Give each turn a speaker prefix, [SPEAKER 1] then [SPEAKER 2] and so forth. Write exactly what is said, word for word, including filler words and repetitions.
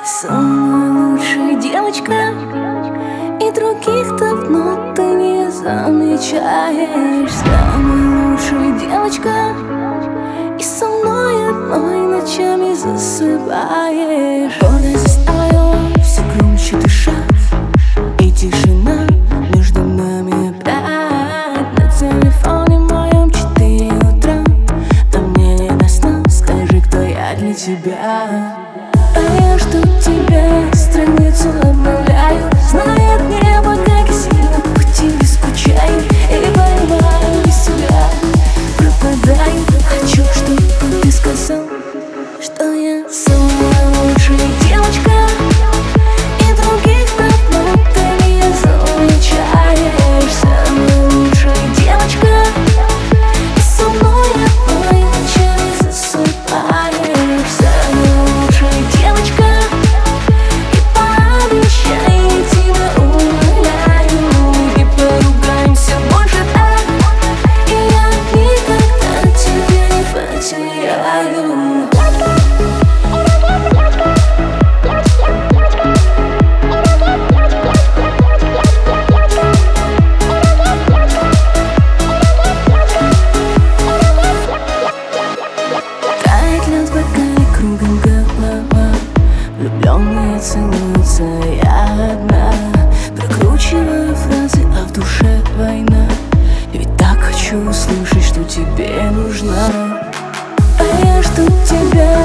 [SPEAKER 1] Самая лучшая девочка, и других давно ты не замечаешь. Самая лучшая девочка, и со мной одной ночами засыпаешь. Гордость заставила все громче дышать, и тишина между нами опять. На телефоне моем четыре утра, а мне не до сна. Скажи, кто я для тебя. А я жду тебя, страницу обновляю. Знает небо, как сильно по тебе скучаю. И понимаю, без тебя пропадаю. Хочу, чтобы ты сказал, что я самая лучшая девочка, и других давно ты не замечаешь. Самая лучшая девочка, и со мной одной ночами засыпаешь. Самая лучшая девочка, и пообещай, я тебя умоляю, не поругаемся больше так, и я никогда тебя не потеряю. Кругом голова, влюбленные целуются, я одна. Прокручиваю фразы, а в душе война. Ведь так хочу услышать, что тебе нужна. А я жду тебя.